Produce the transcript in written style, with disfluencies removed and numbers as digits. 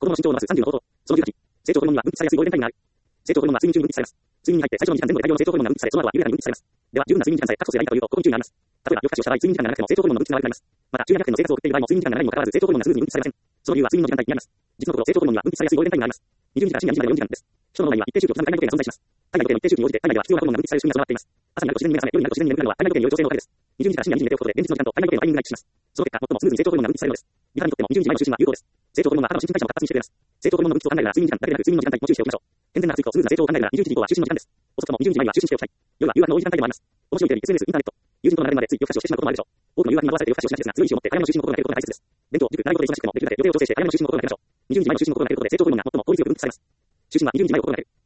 の身長のマス35と、その18、成長ホルモンには分泌されやすいゴールデンタイムがある。成長ホルモンは睡眠中に分泌されます。睡眠に入って最初の2時間前後で大量の成長ホルモンが分泌され、その後は緩やかに分泌されます。では、十分な睡眠時間さえ確保すればいいかというと、ここに注意があります。例えば、夜更かしをした場合、睡眠時間が長くても成長ホルモンの分泌が悪くなります。また、昼夜逆転の生活を送っている場合も睡眠時間が長いにもかかわらず成長ホルモンがスムーズに分泌されません。その理由は睡眠の時間帯にあります。実のところ、成長ホルモンには分泌されやすいゴールデンタイムがあります。20時から深夜2時までの4時間です。人の脳内には一定周期を刻む体内時計が存在します。体内時計の一定周期に応じて体内では必要なホルモンが分泌される仕組みが備わっています。朝になると自然に目が覚め、夜になると自然に眠るのは体内時計による調整のおかげです。20時から深夜2時に寝ておくことで、現実の時間と体内時計のタイミングが一致します。その結果、最もスムーズに成長ホルモンが分泌されるのです。リハにとっても20時前の就寝は有効です。成長ホルモンは肌の新陳代謝を活発にしてくれます。成長ホルモンの分泌を考えながら睡眠時間だけでなく睡眠の時間帯も注意しておきましょう。健全な発育とスムーズな成長を考えながら20時以降は就寝の時間です。遅くとも20時前には就寝しておきたい。夜は誘惑の多い時間帯でもあります。この仕様にテレビ、SNS、インターネット、友人との並びまでつい夜更かしをしてしまうこともあるでしょう。多くの誘惑に惑わされて夜更かしをしがちですが、強い意志を持って早めの就寝の心がけることが大切です。勉強、塾、習い事で忙しくてもできるだけ予定を調整して早めの就寝の心がけましょう。20時前の就寝の心がけることで成長ホルモンが最も効率よく分泌されます。就寝は20時前を心がける。